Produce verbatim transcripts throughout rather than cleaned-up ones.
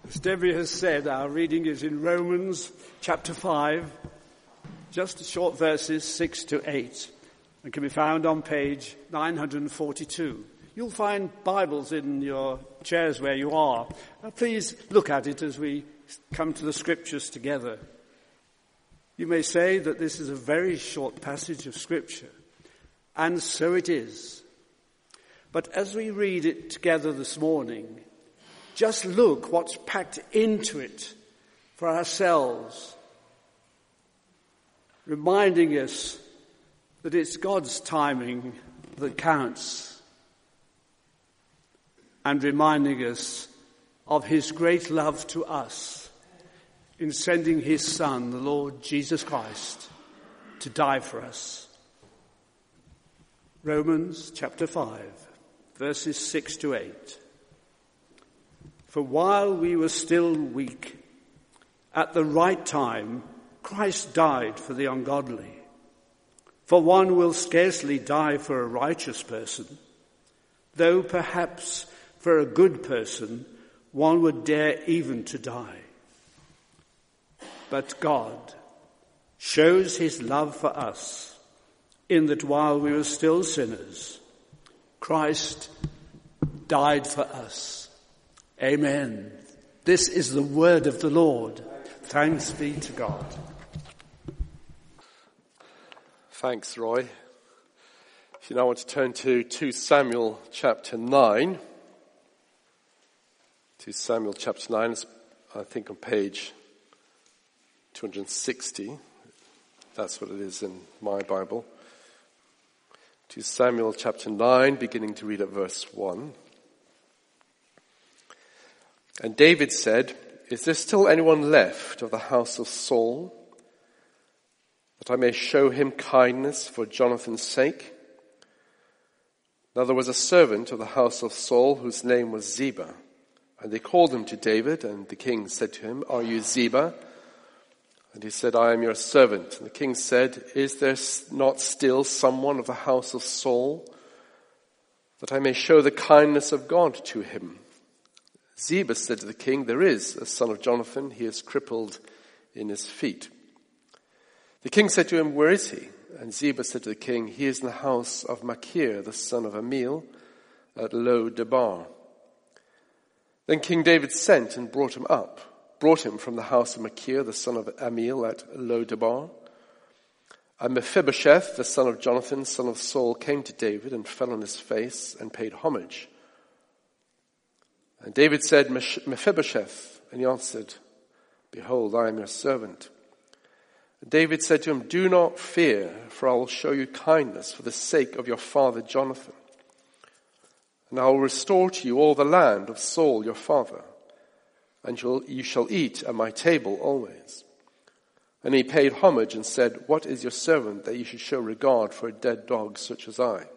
As Debbie has said, our reading is in Romans chapter five, just short verses six to eight, and can be found on page nine forty-two. You'll find Bibles in your chairs where you are. Now, please look at it as we come to the scriptures together. You may say that this is a very short passage of scripture, and so it is. But as we read it together this morning, just look what's packed into it for ourselves, reminding us that it's God's timing that counts, and reminding us of his great love to us in sending his Son, the Lord Jesus Christ, to die for us. Romans chapter five, verses six to eight. For while we were still weak, at the right time, Christ died for the ungodly. For one will scarcely die for a righteous person, though perhaps for a good person one would dare even to die. But God shows his love for us in that while we were still sinners, Christ died for us. Amen. This is the word of the Lord. Thanks be to God. Thanks, Roy. If you now want to turn to Second Samuel chapter nine. Second Samuel chapter nine is, I think, on page two hundred sixty. That's what it is in my Bible. Second Samuel chapter nine, beginning to read at verse one. And David said, "Is there still anyone left of the house of Saul, that I may show him kindness for Jonathan's sake?" Now there was a servant of the house of Saul whose name was Ziba. And they called him to David, and the king said to him, "Are you Ziba?" And he said, "I am your servant." And the king said, "Is there not still someone of the house of Saul, that I may show the kindness of God to him?" Ziba said to the king, "There is a son of Jonathan. He is crippled in his feet." The king said to him, "Where is he?" And Ziba said to the king, "He is in the house of Machir, the son of Ammiel, at Lo-debar." Then King David sent and brought him up, brought him from the house of Machir, the son of Ammiel, at Lo-debar. And Mephibosheth, the son of Jonathan, son of Saul, came to David and fell on his face and paid homage. And David said, "Mephibosheth," and he answered, "Behold, I am your servant." And David said to him, "Do not fear, for I will show you kindness for the sake of your father Jonathan. And I will restore to you all the land of Saul your father, and you shall eat at my table always." And he paid homage and said, "What is your servant that you should show regard for a dead dog such as I?"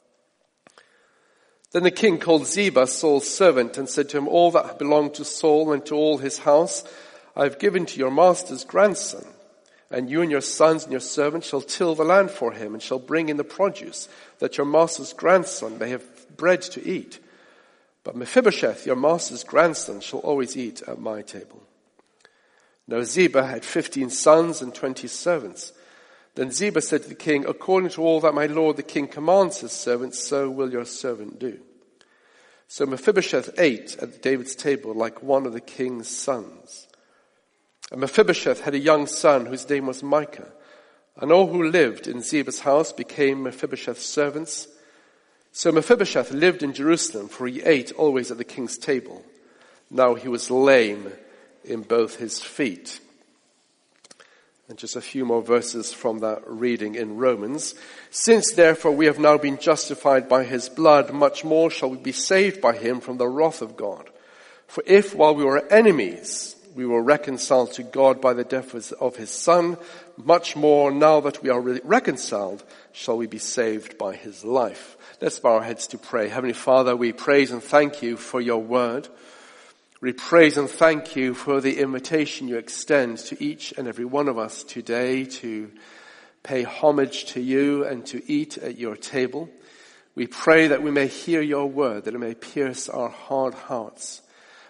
Then the king called Ziba, Saul's servant, and said to him, "All that belonged to Saul and to all his house I have given to your master's grandson. And you and your sons and your servants shall till the land for him, and shall bring in the produce, that your master's grandson may have bread to eat. But Mephibosheth, your master's grandson, shall always eat at my table." Now Ziba had fifteen sons and twenty servants. Then Ziba said to the king, "According to all that my lord the king commands his servant, so will your servant do." So Mephibosheth ate at David's table like one of the king's sons. And Mephibosheth had a young son whose name was Micah. And all who lived in Ziba's house became Mephibosheth's servants. So Mephibosheth lived in Jerusalem, for he ate always at the king's table. Now he was lame in both his feet. And just a few more verses from that reading in Romans. "Since therefore we have now been justified by his blood, much more shall we be saved by him from the wrath of God. For if while we were enemies, we were reconciled to God by the death of his Son, much more now that we are reconciled, shall we be saved by his life." Let's bow our heads to pray. Heavenly Father, we praise and thank you for your word. We praise and thank you for the invitation you extend to each and every one of us today to pay homage to you and to eat at your table. We pray that we may hear your word, that it may pierce our hard hearts,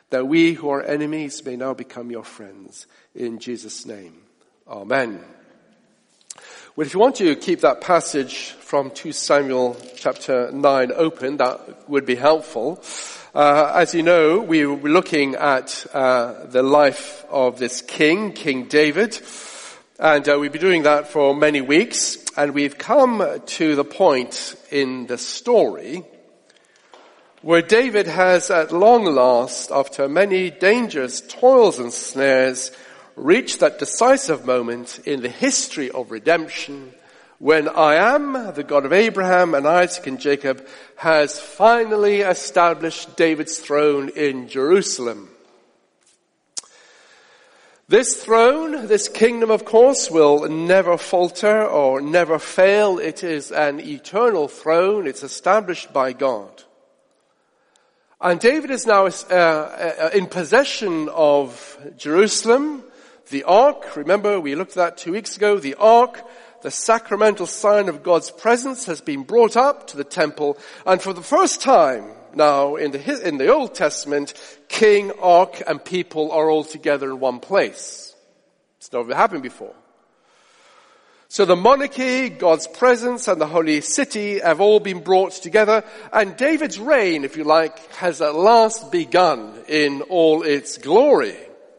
that we who are enemies may now become your friends. In Jesus' name, amen. Well, if you want to keep that passage from Second Samuel chapter nine open, that would be helpful. Uh, as you know, we were looking at uh, the life of this king, King David, and uh, we've been doing that for many weeks, and we've come to the point in the story where David has at long last, after many dangerous toils and snares, reached that decisive moment in the history of redemption when I am, the God of Abraham and Isaac and Jacob, has finally established David's throne in Jerusalem. This throne, this kingdom, of course, will never falter or never fail. It is an eternal throne. It's established by God. And David is now uh, in possession of Jerusalem. The ark, remember we looked at that two weeks ago, the ark, the sacramental sign of God's presence, has been brought up to the temple. And for the first time now in the, in the Old Testament, king, ark, and people are all together in one place. It's never happened before. So the monarchy, God's presence, and the holy city have all been brought together, and David's reign, if you like, has at last begun in all its glory.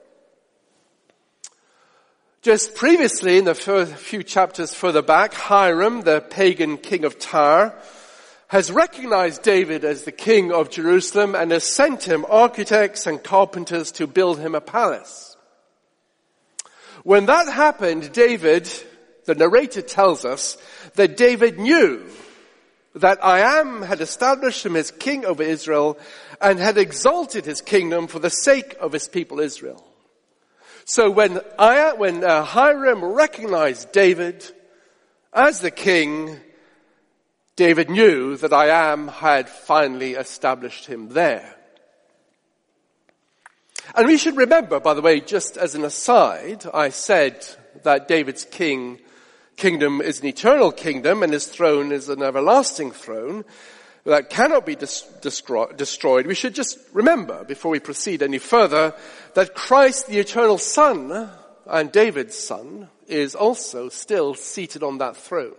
Just previously, in the few chapters further back, Hiram, the pagan king of Tyre, has recognized David as the king of Jerusalem and has sent him architects and carpenters to build him a palace. When that happened, David, the narrator tells us that David knew that I am had established him as king over Israel and had exalted his kingdom for the sake of his people Israel. So when I, when uh, Hiram recognized David as the king, David knew that I am had finally established him there. And we should remember, by the way, just as an aside, I said that David's king kingdom is an eternal kingdom and his throne is an everlasting throne that cannot be dis- destroy- destroyed. We should just remember, before we proceed any further, that Christ, the eternal Son, and David's son, is also still seated on that throne.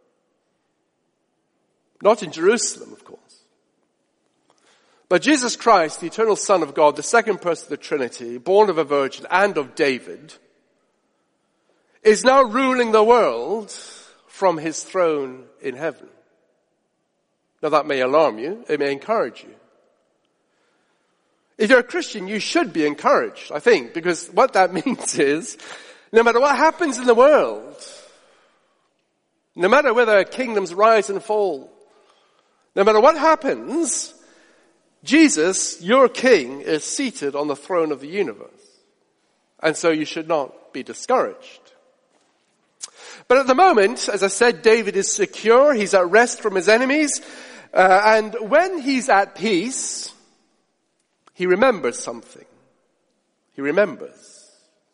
Not in Jerusalem, of course. But Jesus Christ, the eternal Son of God, the second person of the Trinity, born of a virgin and of David, is now ruling the world from his throne in heaven. Now that may alarm you, it may encourage you. If you're a Christian, you should be encouraged, I think, because what that means is, no matter what happens in the world, no matter whether kingdoms rise and fall, no matter what happens, Jesus, your King, is seated on the throne of the universe. And so you should not be discouraged. But at the moment, as I said, David is secure. He's at rest from his enemies. Uh, and when he's at peace, he remembers something. He remembers.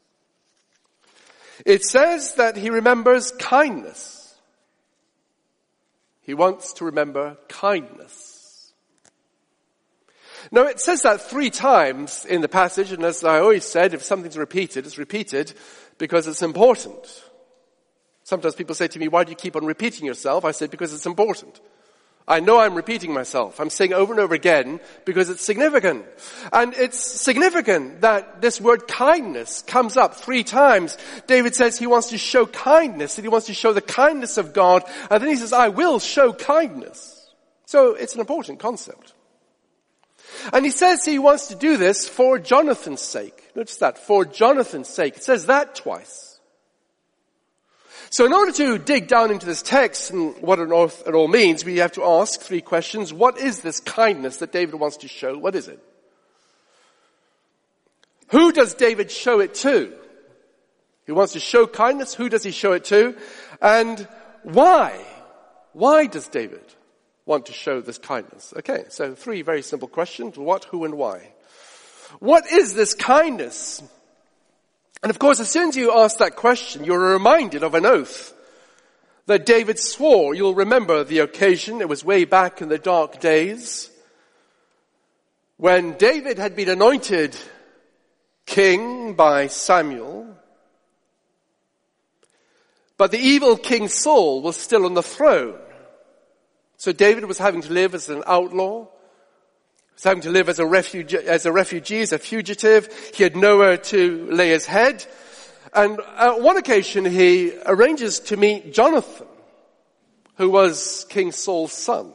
It says that he remembers kindness. He wants to remember kindness. Now, it says that three times in the passage, and as I always said, if something's repeated, it's repeated because it's important. Sometimes people say to me, why do you keep on repeating yourself? I say, because it's important. I know I'm repeating myself. I'm saying over and over again because it's significant. And it's significant that this word kindness comes up three times. David says he wants to show kindness, and he wants to show the kindness of God. And then he says, I will show kindness. So it's an important concept. And he says he wants to do this for Jonathan's sake. Notice that, for Jonathan's sake. It says that twice. So in order to dig down into this text and what on earth it all means, we have to ask three questions. What is this kindness that David wants to show? What is it? Who does David show it to? He wants to show kindness. Who does he show it to? And why? Why does David want to show this kindness? Okay, so three very simple questions. What, who, and why? What is this kindness? And of course, as soon as you ask that question, you're reminded of an oath that David swore. You'll remember the occasion. It was way back in the dark days When David had been anointed king by Samuel, but the evil King Saul was still on the throne. So David was having to live as an outlaw. He was having to live as a refugee, as a refugee, as a fugitive. He had nowhere to lay his head. And on one occasion he arranges to meet Jonathan, who was King Saul's son.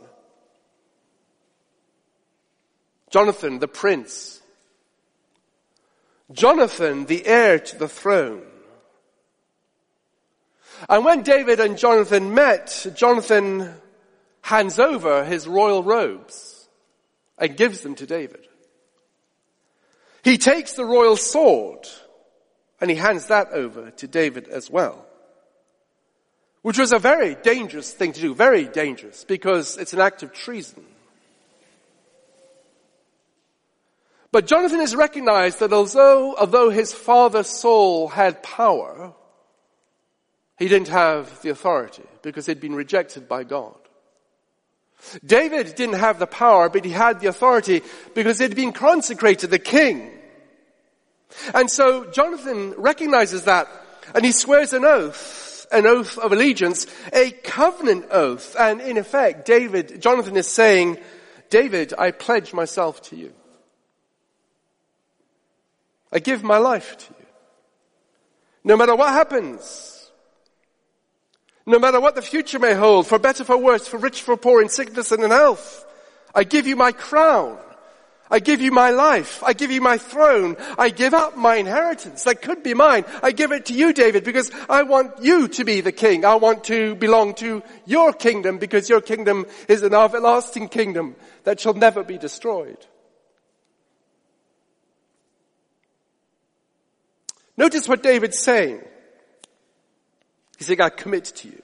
Jonathan, the prince. Jonathan, the heir to the throne. And when David and Jonathan met, Jonathan hands over his royal robes and gives them to David. He takes the royal sword and he hands that over to David as well. Which was a very dangerous thing to do, very dangerous, because it's an act of treason. But Jonathan has recognized that although, although his father Saul had power, he didn't have the authority because he'd been rejected by God. David didn't have the power, but he had the authority because he'd been consecrated the king. And so Jonathan recognizes that, and he swears an oath, an oath of allegiance, a covenant oath. And in effect, David, Jonathan is saying, David, I pledge myself to you. I give my life to you. No matter what happens, no matter what the future may hold, for better, for worse, for rich, for poor, in sickness and in health, I give you my crown. I give you my life. I give you my throne. I give up my inheritance that could be mine. I give it to you, David, because I want you to be the king. I want to belong to your kingdom because your kingdom is an everlasting kingdom that shall never be destroyed. Notice what David's saying. He's saying, I commit to you.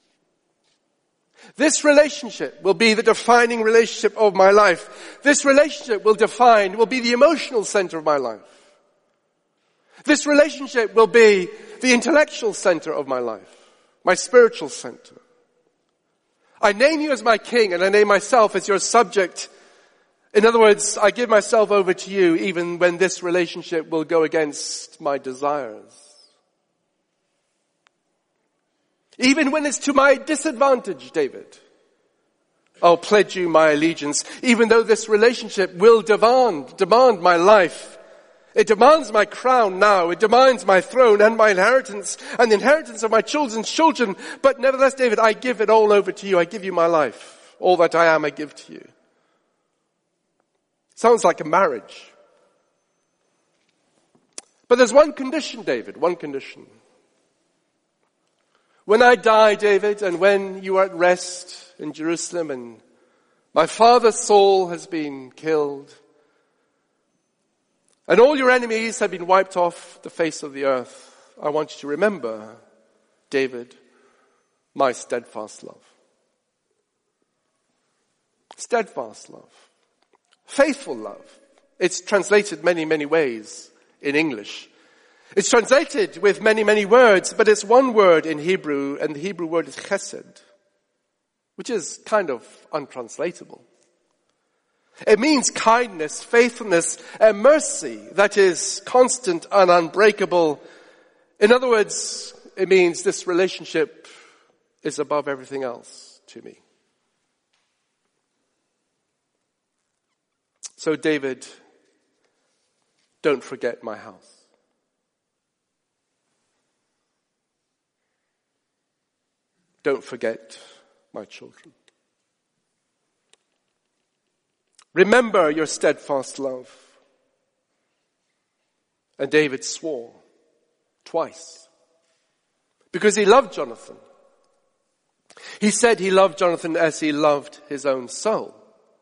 This relationship will be the defining relationship of my life. This relationship will define, will be the emotional center of my life. This relationship will be the intellectual center of my life, my spiritual center. I name you as my king and I name myself as your subject. In other words, I give myself over to you even when this relationship will go against my desires. Even when it's to my disadvantage, David, I'll pledge you my allegiance, even though this relationship will demand, demand my life. It demands my crown now. It demands my throne and my inheritance and the inheritance of my children's children. But nevertheless, David, I give it all over to you. I give you my life. All that I am, I give to you. Sounds like a marriage. But there's one condition, David, one condition. When I die, David, and when you are at rest in Jerusalem and my father Saul has been killed and all your enemies have been wiped off the face of the earth, I want you to remember, David, my steadfast love. Steadfast love. Faithful love. It's translated many, many ways in English. It's translated with many, many words, but it's one word in Hebrew, and the Hebrew word is chesed, which is kind of untranslatable. It means kindness, faithfulness, and mercy that is constant and unbreakable. In other words, it means this relationship is above everything else to me. So David, don't forget my house. Don't forget my children. Remember your steadfast love. And David swore twice because he loved Jonathan. He said he loved Jonathan as he loved his own soul.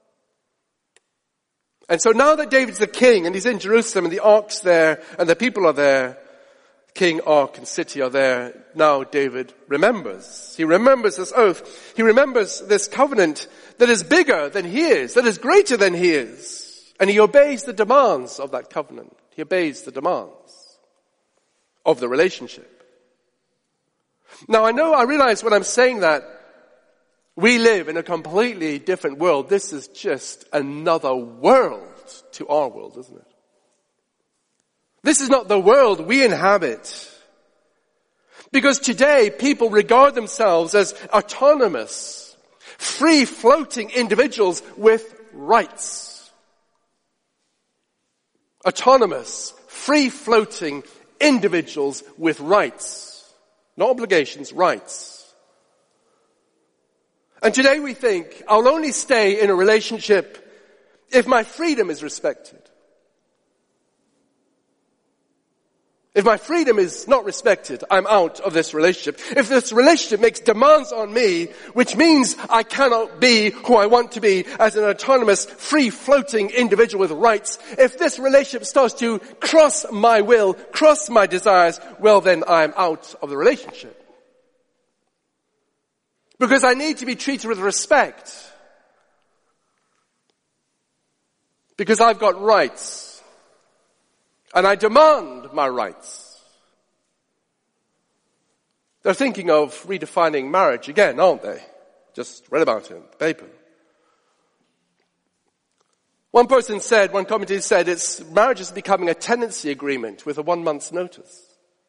And so now that David's the king and he's in Jerusalem and the ark's there and the people are there, king, ark, and city are there, now David remembers. He remembers this oath. He remembers this covenant that is bigger than he is, that is greater than he is. And he obeys the demands of that covenant. He obeys the demands of the relationship. Now I know, I realize when I'm saying that, we live in a completely different world. This is just another world. different to our world, isn't it? This is not the world we inhabit. Because today people regard themselves as autonomous, free-floating individuals with rights. Autonomous, free-floating individuals with rights. Not obligations, rights. And today we think, I'll only stay in a relationship if my freedom is respected. If my freedom is not respected, I'm out of this relationship. If this relationship makes demands on me, which means I cannot be who I want to be as an autonomous, free-floating individual with rights, if this relationship starts to cross my will, cross my desires, well then I'm out of the relationship. Because I need to be treated with respect. Because I've got rights. And I demand my rights. They're thinking of redefining marriage again, aren't they? Just read about it in the paper. One person said, one commentator said, it's marriage is becoming a tenancy agreement with a one month's notice.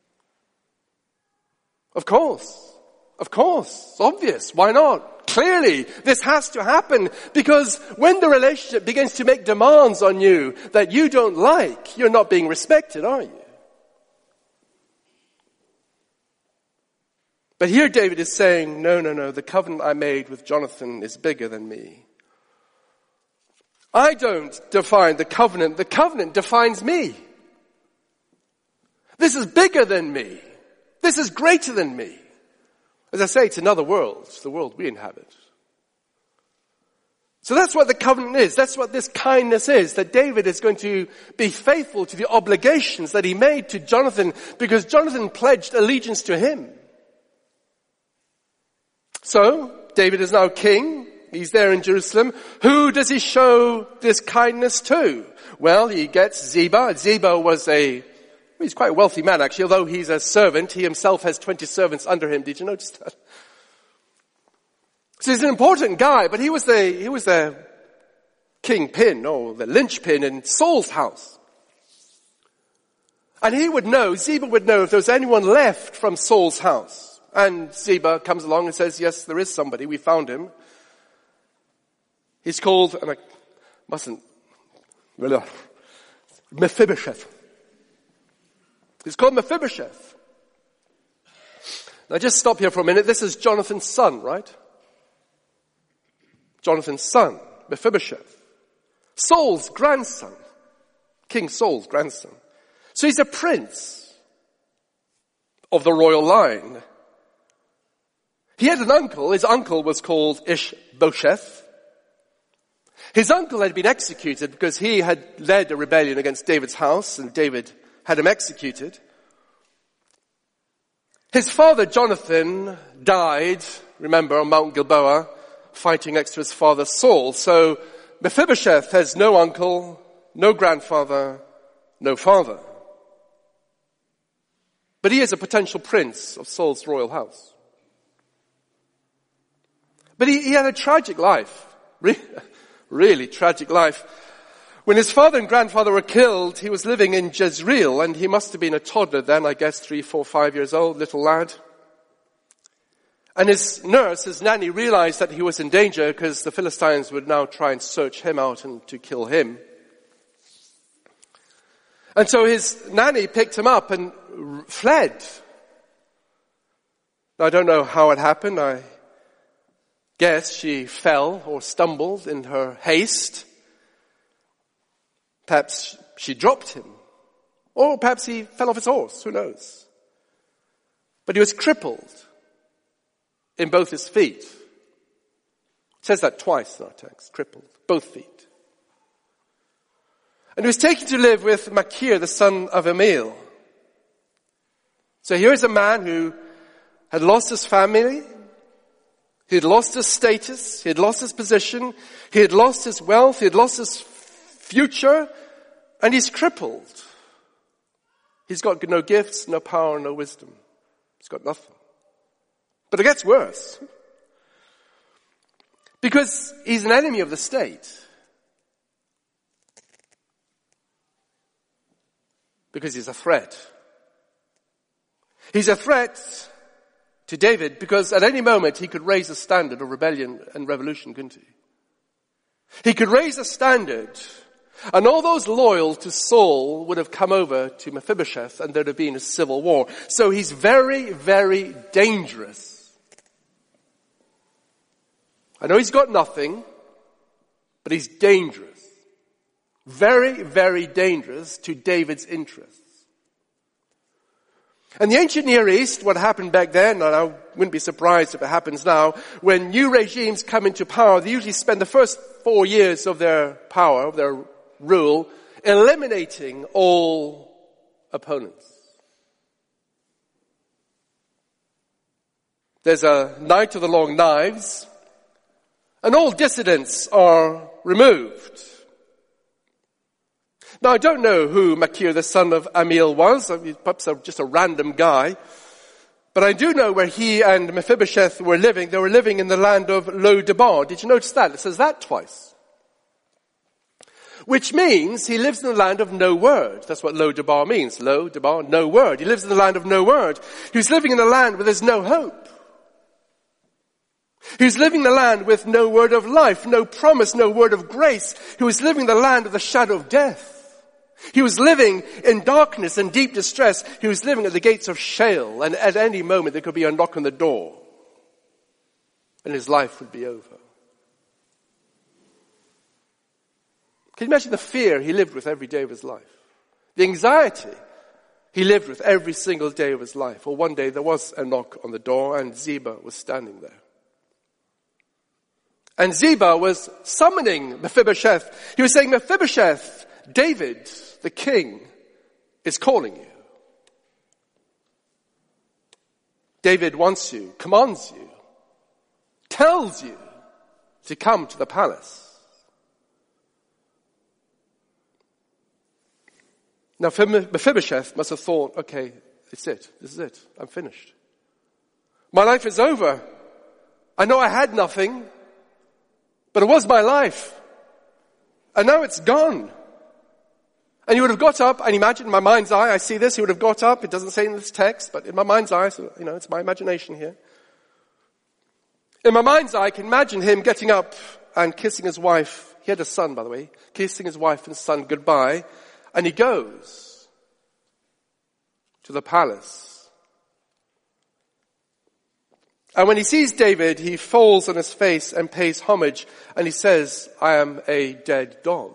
Of course. Of course. It's obvious. Why not? Clearly, this has to happen because when the relationship begins to make demands on you that you don't like, you're not being respected, are you? But here David is saying, no, no, no, the covenant I made with Jonathan is bigger than me. I don't define the covenant, the covenant defines me. This is bigger than me. This is greater than me. As I say, it's another world. It's the world we inhabit. So that's what the covenant is. That's what this kindness is. That David is going to be faithful to the obligations that he made to Jonathan because Jonathan pledged allegiance to him. So, David is now king. He's there in Jerusalem. Who does he show this kindness to? Well, he gets Ziba. Ziba was a He's quite a wealthy man, actually. Although he's a servant, he himself has twenty servants under him. Did you notice that? So he's an important guy, but he was the, he was the kingpin, or the linchpin in Saul's house. And he would know, Ziba would know if there was anyone left from Saul's house. And Ziba comes along and says, yes, there is somebody. We found him. He's called, and I mustn't, Mephibosheth. He's called Mephibosheth. Now just stop here for a minute. This is Jonathan's son, right? Jonathan's son, Mephibosheth. Saul's grandson. King Saul's grandson. So he's a prince of the royal line. He had an uncle. His uncle was called Ishbosheth. His uncle had been executed because he had led a rebellion against David's house, and David had him executed. His father, Jonathan, died, remember, on Mount Gilboa, fighting next to his father, Saul. So Mephibosheth has no uncle, no grandfather, no father. But he is a potential prince of Saul's royal house. But he, he had a tragic life. Really, really tragic life. When his father and grandfather were killed, he was living in Jezreel, and he must have been a toddler then, I guess three, four, five years old, little lad. And his nurse, his nanny, realized that he was in danger because the Philistines would now try and search him out and to kill him. And so his nanny picked him up and fled. Now, I don't know how it happened. I guess she fell or stumbled in her haste. Perhaps she dropped him. Or perhaps he fell off his horse. Who knows? But he was crippled in both his feet. It says that twice in our text. Crippled. Both feet. And he was taken to live with Machir, the son of Amiel. So here's a man who had lost his family. He had lost his status. He had lost his position. He had lost his wealth. He had lost his future, and he's crippled. He's got no gifts, no power, no wisdom. He's got nothing. But it gets worse. Because he's an enemy of the state. because he's a threat. He's a threat to David because at any moment he could raise a standard of rebellion and revolution, couldn't he? He could raise a standard, and all those loyal to Saul would have come over to Mephibosheth, and there'd have been a civil war. So he's very, very dangerous. I know he's got nothing, but he's dangerous. Very, very dangerous to David's interests. And the ancient Near East, what happened back then, and I wouldn't be surprised if it happens now, when new regimes come into power, they usually spend the first four years of their power, of their rule, eliminating all opponents. There's a night of the long knives, and all dissidents are removed. Now, I don't know who Machir, the son of Amiel, was. Perhaps just a random guy. But I do know where he and Mephibosheth were living. They were living in the land of Lo-debar. Did you notice that? It says that twice. Which means he lives in the land of no word. That's what Lo-debar means. Lo-debar, no word. He lives in the land of no word. He's living in a land where there's no hope. He was living in the land with no word of life, no promise, no word of grace. He was living in the land of the shadow of death. He was living in darkness and deep distress. He was living at the gates of Sheol, and at any moment there could be a knock on the door, and his life would be over. Can you imagine the fear he lived with every day of his life? The anxiety he lived with every single day of his life. Well, one day there was a knock on the door, and Ziba was standing there. And Ziba was summoning Mephibosheth. He was saying, Mephibosheth, David, the king, is calling you. David wants you, commands you, tells you to come to the palace. Now Mephibosheth must have thought, okay, it's it. This is it. I'm finished. My life is over. I know I had nothing, but it was my life. And now it's gone. And he would have got up, and imagine in my mind's eye, I see this, he would have got up. It doesn't say in this text, but in my mind's eye, so, you know, it's my imagination here. In my mind's eye, I can imagine him getting up and kissing his wife. He had a son, by the way. Kissing his wife and son goodbye. And he goes to the palace. And when he sees David, he falls on his face and pays homage. And he says, I am a dead dog.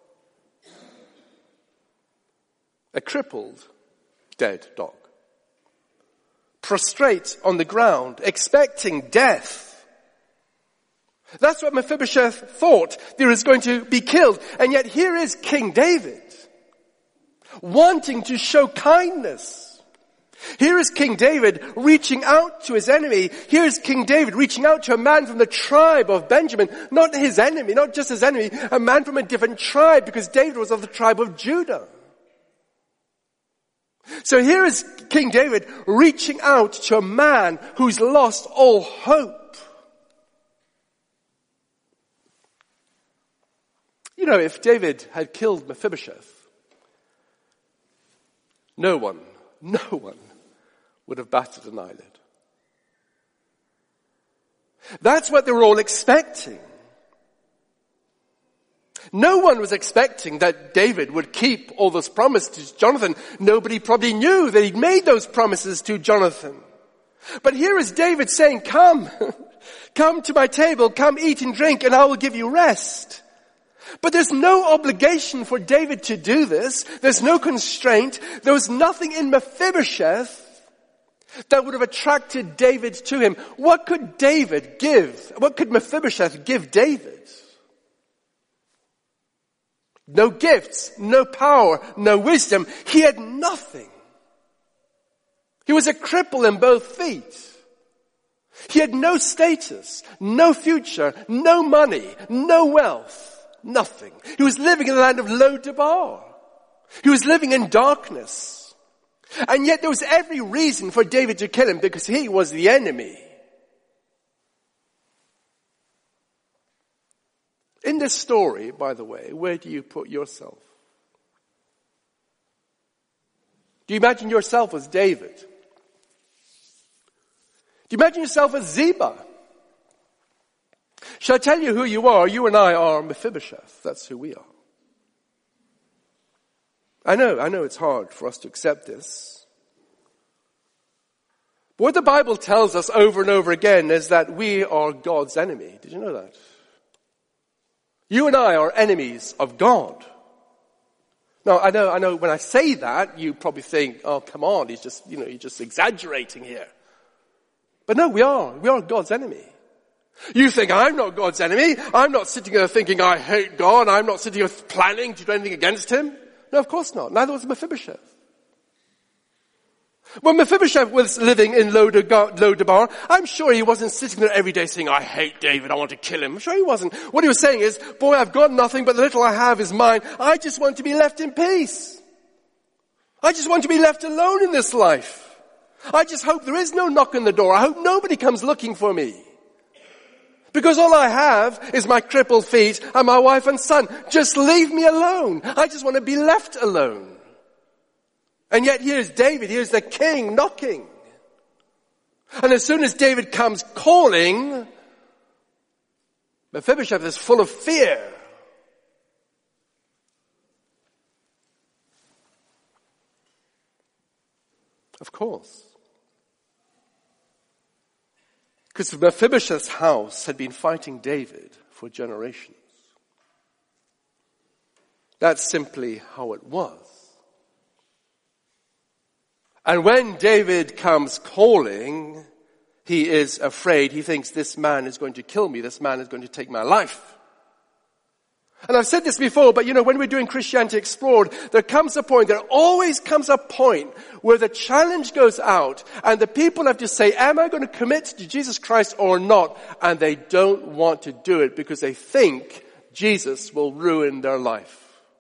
A crippled, dead dog. Prostrate on the ground, expecting death. That's what Mephibosheth thought. He was going to be killed. And yet here is King David, wanting to show kindness. Here is King David reaching out to his enemy. Here is King David reaching out to a man from the tribe of Benjamin. Not his enemy, not just his enemy, a man from a different tribe, because David was of the tribe of Judah. So here is King David reaching out to a man who's lost all hope. You know, if David had killed Mephibosheth, no one, no one would have batted an eyelid. That's what they were all expecting. No one was expecting that David would keep all those promises to Jonathan. Nobody probably knew that he'd made those promises to Jonathan. But here is David saying, come, come to my table, come eat and drink, and I will give you rest. But there's no obligation for David to do this. There's no constraint. There was nothing in Mephibosheth that would have attracted David to him. What could David give? What could Mephibosheth give David? No gifts, no power, no wisdom. He had nothing. He was a cripple in both feet. He had no status, no future, no money, no wealth, nothing. He was living in the land of Lo-debar. He was living in darkness. And yet there was every reason for David to kill him because he was the enemy. In this story, by the way, where do you put yourself? Do you imagine yourself as David? Do you imagine yourself as Ziba? Shall I tell you who you are? You and I are Mephibosheth. That's who we are. I know, I know it's hard for us to accept this. But what the Bible tells us over and over again is that we are God's enemy. Did you know that? You and I are enemies of God. Now, I know, I know when I say that, you probably think, oh, come on, he's just, you know, he's just exaggerating here. But no, we are. We are God's enemy. You think, I'm not God's enemy. I'm not sitting there thinking, I hate God. I'm not sitting here planning to do anything against him. No, of course not. Neither was Mephibosheth. When Mephibosheth was living in Lodabar, I'm sure he wasn't sitting there every day saying, I hate David, I want to kill him. I'm sure he wasn't. What he was saying is, boy, I've got nothing, but the little I have is mine. I just want to be left in peace. I just want to be left alone in this life. I just hope there is no knock on the door. I hope nobody comes looking for me. Because all I have is my crippled feet and my wife and son. Just leave me alone. I just want to be left alone. And yet here's David, here's the king knocking. And as soon as David comes calling, Mephibosheth is full of fear. Of course. Because Mephibosheth's house had been fighting David for generations. That's simply how it was. And when David comes calling, he is afraid. He thinks this man is going to kill me. This man is going to take my life. And I've said this before, but you know, when we're doing Christianity Explored, there comes a point, there always comes a point where the challenge goes out and the people have to say, am I going to commit to Jesus Christ or not? And they don't want to do it because they think Jesus will ruin their life.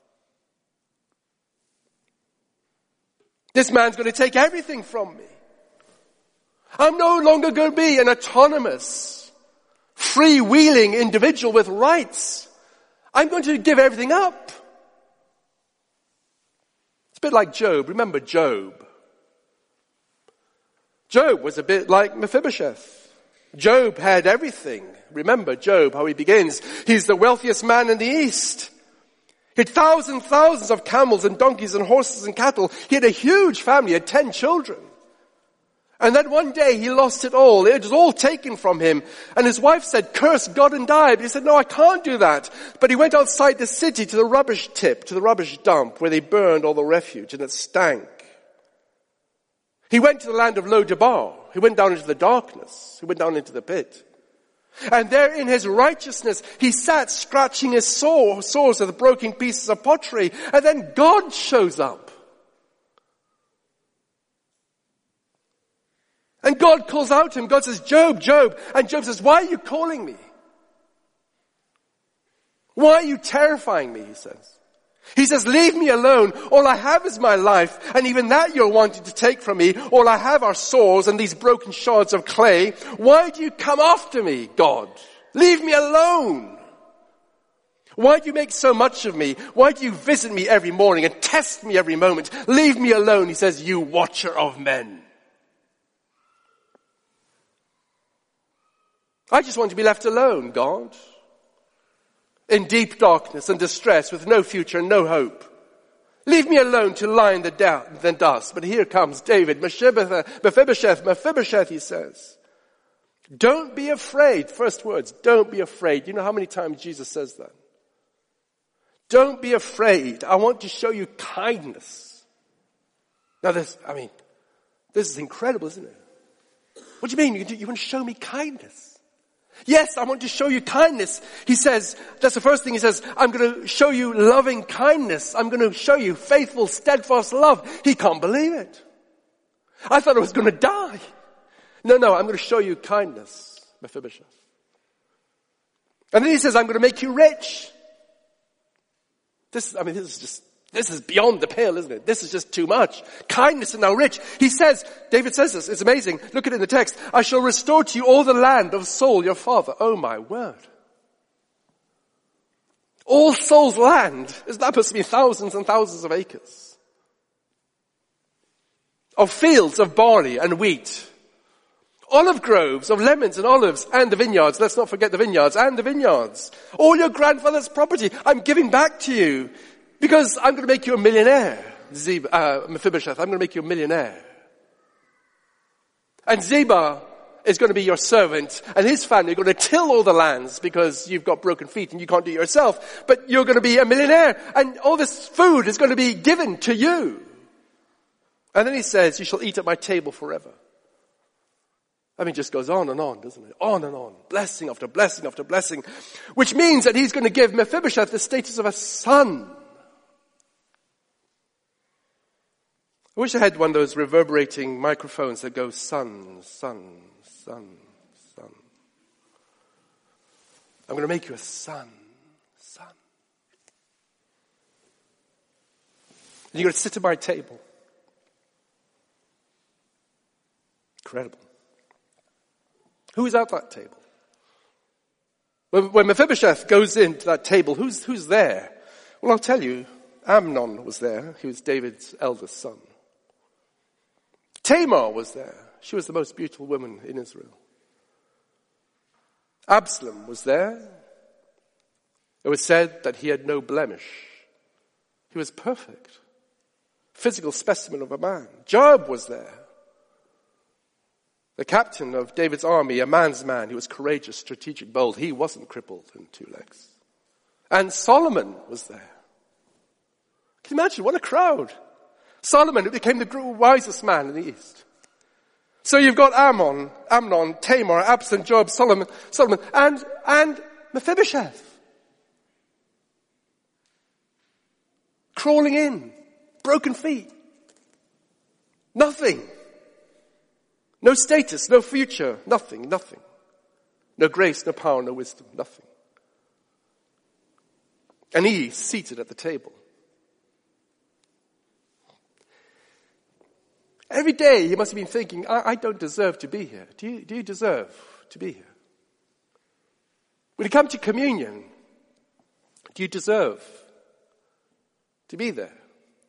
This man's going to take everything from me. I'm no longer going to be an autonomous, freewheeling individual with rights. I'm going to give everything up. It's a bit like Job. Remember Job. Job was a bit like Mephibosheth. Job had everything. Remember Job, how he begins. He's the wealthiest man in the East. He had thousands and thousands of camels and donkeys and horses and cattle. He had a huge family, he had ten children. And then one day he lost it all. It was all taken from him. And his wife said, curse God and die. But he said, no, I can't do that. But he went outside the city to the rubbish tip, to the rubbish dump where they burned all the refuge and it stank. He went to the land of Lodabar. He went down into the darkness. He went down into the pit. And there in his righteousness, he sat scratching his sore, sores with broken pieces of pottery. And then God shows up. And God calls out to him. God says, Job, Job. And Job says, why are you calling me? Why are you terrifying me? He says. He says, leave me alone. All I have is my life. And even that you're wanting to take from me. All I have are sores and these broken shards of clay. Why do you come after me, God? Leave me alone. Why do you make so much of me? Why do you visit me every morning and test me every moment? Leave me alone, he says, you watcher of men. I just want to be left alone, God. In deep darkness and distress with no future and no hope. Leave me alone to lie in the, da- the dust. But here comes David, Mephibosheth, Mephibosheth, Mephibosheth, he says. Don't be afraid. First words, don't be afraid. You know how many times Jesus says that? Don't be afraid. I want to show you kindness. Now this, I mean, this is incredible, isn't it? What do you mean? You, you want to show me kindness? Yes, I want to show you kindness. He says, that's the first thing he says, I'm going to show you loving kindness. I'm going to show you faithful, steadfast love. He can't believe it. I thought I was going to die. No, no, I'm going to show you kindness, Mephibosheth. And then he says, I'm going to make you rich. This, I mean, this is just, this is beyond the pale, isn't it? This is just too much. Kindness and now rich. He says, David says this, it's amazing. Look at it in the text. I shall restore to you all the land of Saul, your father. Oh my word. All Saul's land. That must be thousands and thousands of acres. of fields of barley and wheat, olive groves of lemons and olives, and the vineyards. Let's not forget the vineyards and the vineyards. All your grandfather's property, I'm giving back to you because I'm going to make you a millionaire. Ziba, uh, Mephibosheth, I'm going to make you a millionaire. And Ziba is going to be your servant, and his family are going to till all the lands because you've got broken feet and you can't do it yourself. But you're going to be a millionaire, and all this food is going to be given to you. And then he says, you shall eat at my table forever. I mean, it just goes on and on, doesn't it? On and on. Blessing after blessing after blessing. Which means that he's going to give Mephibosheth the status of a son. I wish I had one of those reverberating microphones that goes son, son, son, son. I'm going to make you a son, son. And you're going to sit at my table. Incredible. Who's at that table? When, when Mephibosheth goes into that table, who's, who's there? Well, I'll tell you, Amnon was there. He was David's eldest son. Tamar was there. She was the most beautiful woman in Israel. Absalom was there. It was said that he had no blemish. He was perfect. Physical specimen of a man. Joab was there. The captain of David's army, a man's man. He was courageous, strategic, bold. He wasn't crippled in two legs. And Solomon was there. Can you imagine? What a crowd. Solomon, who became the wisest man in the East. So you've got Ammon, Amnon, Tamar, Absalom, Joab, Solomon, Solomon, and, and Mephibosheth. Crawling in, broken feet. Nothing. No status, no future, nothing, nothing. No grace, no power, no wisdom, nothing. And he seated at the table. Every day he must have been thinking, I, I don't deserve to be here. Do you, do you deserve to be here? When you come to communion, do you deserve to be there?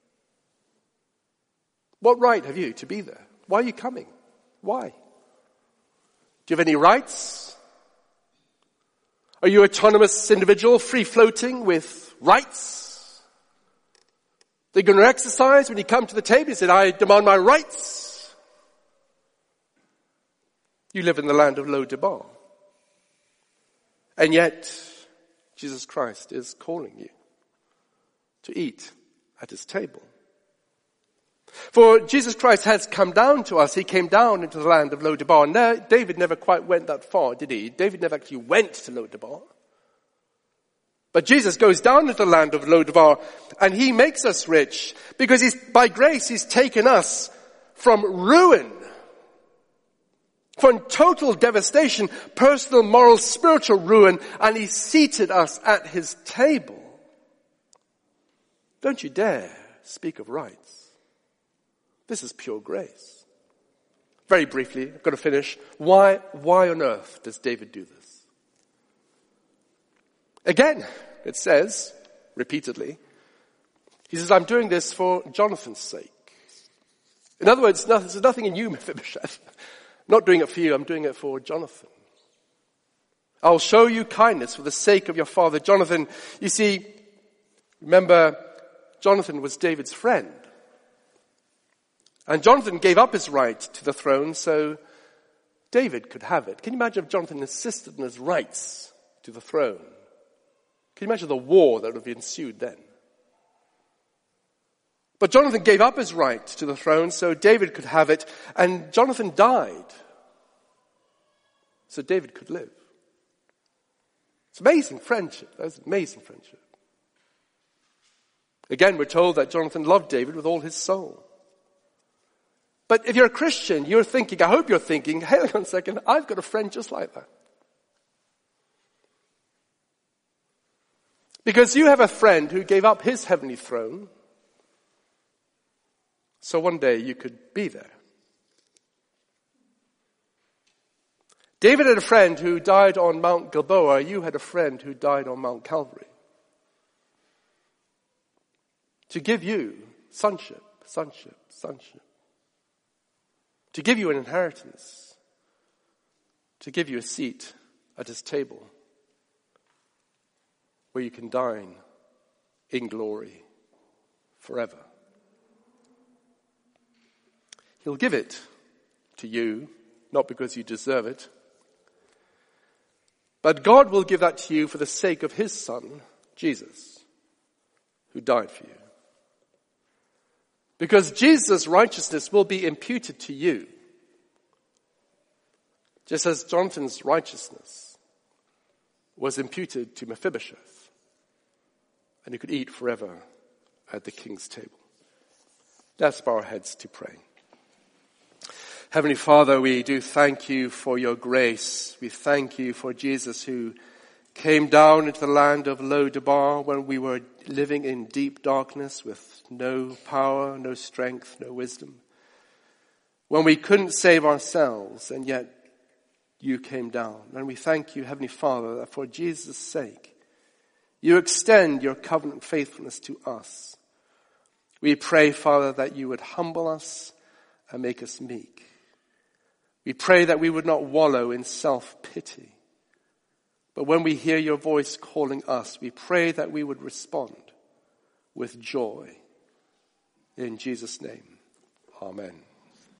What right have you to be there? Why are you coming? Why? Do you have any rights? Are you an autonomous individual, free-floating with rights? They're going to exercise when you come to the table. You said, I demand my rights. You live in the land of Lo-debar. And yet, Jesus Christ is calling you to eat at his table. For Jesus Christ has come down to us. He came down into the land of Lo-debar. And there, David never quite went that far, did he? David never actually went to Lo-debar. But Jesus goes down into the land of Lo-debar, and he makes us rich because he's, by grace he's taken us from ruin, from total devastation, personal, moral, spiritual ruin, and he seated us at his table. Don't you dare speak of rights. This is pure grace. Very briefly, I've got to finish. Why, why on earth does David do this? Again, it says, repeatedly, he says, I'm doing this for Jonathan's sake. In other words, there's nothing in you, Mephibosheth. I'm not doing it for you, I'm doing it for Jonathan. I'll show you kindness for the sake of your father Jonathan. You see, remember, Jonathan was David's friend. And Jonathan gave up his right to the throne so David could have it. Can you imagine if Jonathan insisted on his rights to the throne? Can you imagine the war that would have ensued then? But Jonathan gave up his right to the throne so David could have it, and Jonathan died so David could live. It's amazing friendship. That's amazing friendship. Again, we're told that Jonathan loved David with all his soul. But if you're a Christian, you're thinking, I hope you're thinking, hang on a second, I've got a friend just like that. Because you have a friend who gave up his heavenly throne, so one day you could be there. David had a friend who died on Mount Gilboa. You had a friend who died on Mount Calvary. To give you sonship, sonship, sonship. to give you an inheritance, to give you a seat at his table where you can dine in glory forever. He'll give it to you, not because you deserve it, but God will give that to you for the sake of his Son, Jesus, who died for you. Because Jesus' righteousness will be imputed to you, just as Jonathan's righteousness was imputed to Mephibosheth, and he could eat forever at the king's table. Let's bow our heads to pray. Heavenly Father, we do thank you for your grace. We thank you for Jesus who came down into the land of Lo-debar when we were living in deep darkness with no power, no strength, no wisdom. When we couldn't save ourselves, and yet you came down. And we thank you, Heavenly Father, that for Jesus' sake, you extend your covenant faithfulness to us. We pray, Father, that you would humble us and make us meek. We pray that we would not wallow in self-pity. But when we hear your voice calling us, we pray that we would respond with joy. In Jesus' name, amen.